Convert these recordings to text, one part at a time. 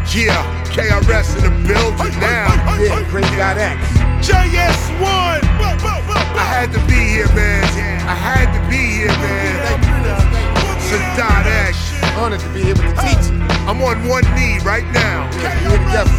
Yeah, KRS in the building now. Yeah, Great God X. JS1. I had to be here, man. I had to be here, man. Sadat X. Honored to be here with the teacher. I'm on one knee right now. Here together.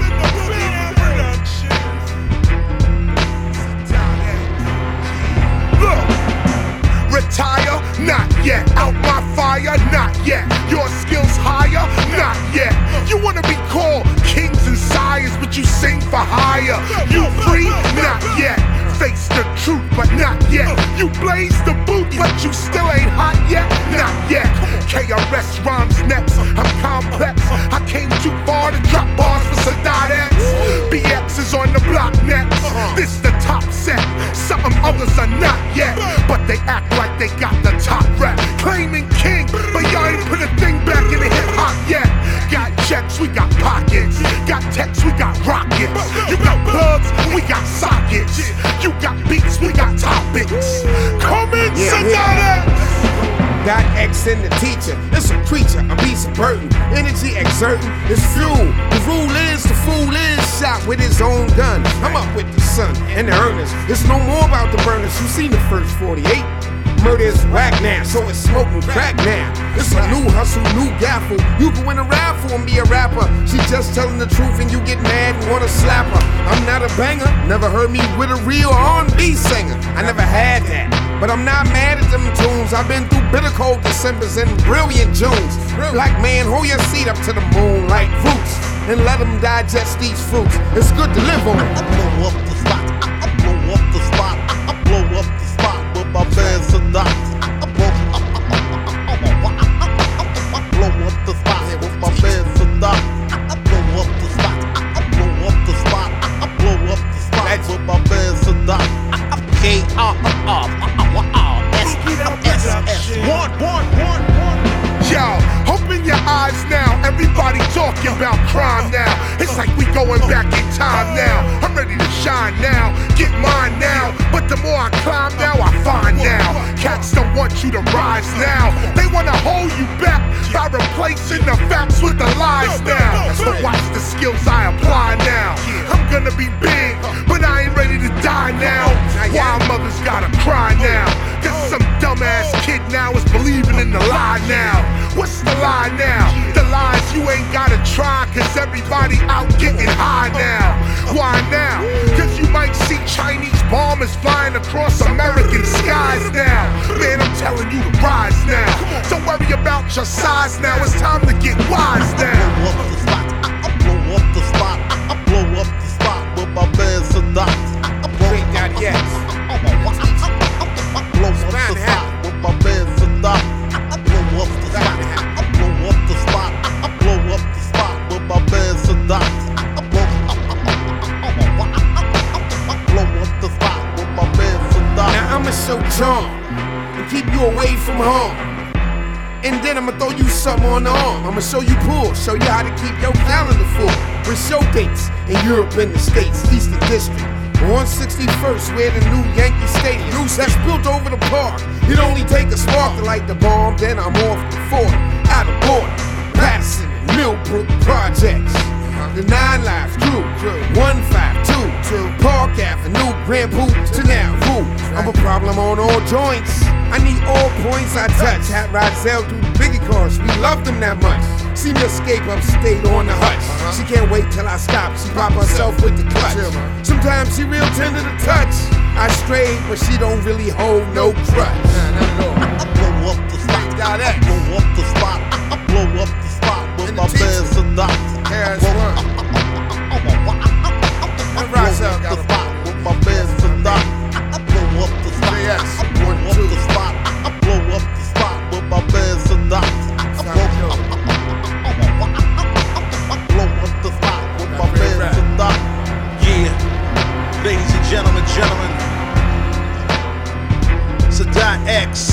Look, retire, not yet. Out my fire, not yet. Your skills higher, not yet. You wanna be called kings and sires, but you sing for hire. You free, not yet. Face the truth, but not yet. You blaze the boot, but you still ain't hot yet. Not yet. KRS rhymes next. I'm complex. I came too far to drop bars for Sadat X. BX is on the block next. This the top set. Something others are not yet, but they act like they got the top rap. Claiming king, but y'all ain't put a thing back in the hip hop yet. Got checks, we got pockets. Got texts, we got rockets. You got plugs, we got sockets. You got beats, we got topics. Come in, Sadat X. Got X in the teacher, it's a creature, a beast of burden. Energy exerting, it's fuel. The rule is, the fool is shot with his own gun. I'm up with the sun and the earnest. It's no more about the burners, you seen the first 48. Murder is whack now, so it's smoking crack now. It's a new hustle, new gaffle. You can win a raffle and be a rapper. She just telling the truth and you get mad and wanna slap her. I'm not a banger, never heard me with a real R&B singer. I never had that, but I'm not mad at them tunes. I've been through bitter cold Decembers and brilliant Junes. Black man, hold your seat up to the moon like roots and let them digest these fruits. It's good to live on. I blow up the spot, I blow up the spot, I blow up the spot with my man Sadat. I blow up the spot with my man Sadat. I blow up the spot, I blow up the spot, I blow up the spot with my man Sadat. Yo, open your eyes now. Everybody talking about crime now. It's like we going back in time now. I'm ready to shine now, get mine now. But the more I climb now, I find now. Cats don't want you to rise now. They wanna hold you back by replacing the facts with the lies now. So watch the skills I apply now. I'm gonna be big, but I ain't ready to die now. Why mothers gotta cry now? Cause some dumbass kid now is believing in the lie now. What's the lie now? The lies you ain't gotta try, cause everybody out getting high now. Why now? Cause you might see Chinese bombers flying across American skies now. Man, I'm telling you to rise now. Don't worry about your size now, it's time to get wise now. I blow up the spot, I blow up the spot with my man Sadat. Great God X. I blow up the spot with my man Sadat. I blow up the spot, I blow up the spot, I blow up the spot with my man Sadat. I blow up the spot with my man Sadat. Now I'ma show charm and keep you away from harm. And then I'ma throw you something on the arm. I'ma show you pool, show you how to keep your calendar full. With show dates in Europe and the States, Eastern District. On 61st, where the new Yankee Stadium that's built over the park. It only take a spark to light the bomb, then I'm off the fort, out of border, Patterson and Millbrook projects. The 9 Live crew, 152, Park Avenue, Grand Poop to now Rue. I'm a problem on all joints. I need all points I touch. Hat Rozelle through the biggie cars, we love them that much. See me escape upstate on the hutch. She can't wait till I stop, she pop herself with the clutch. Sometimes she real tender to touch. I stray, but she don't really hold no crutch. I blow up the spot, I blow up the spot, I blow up the spot with my man Sadat. I blow up the spot with my man Sadat. I blow up the spot, I blow up the spot, I blow up the spot with my man Sadat. I blow up the spot with my man Sadat. Yeah, ladies and gentlemen, Sadat X.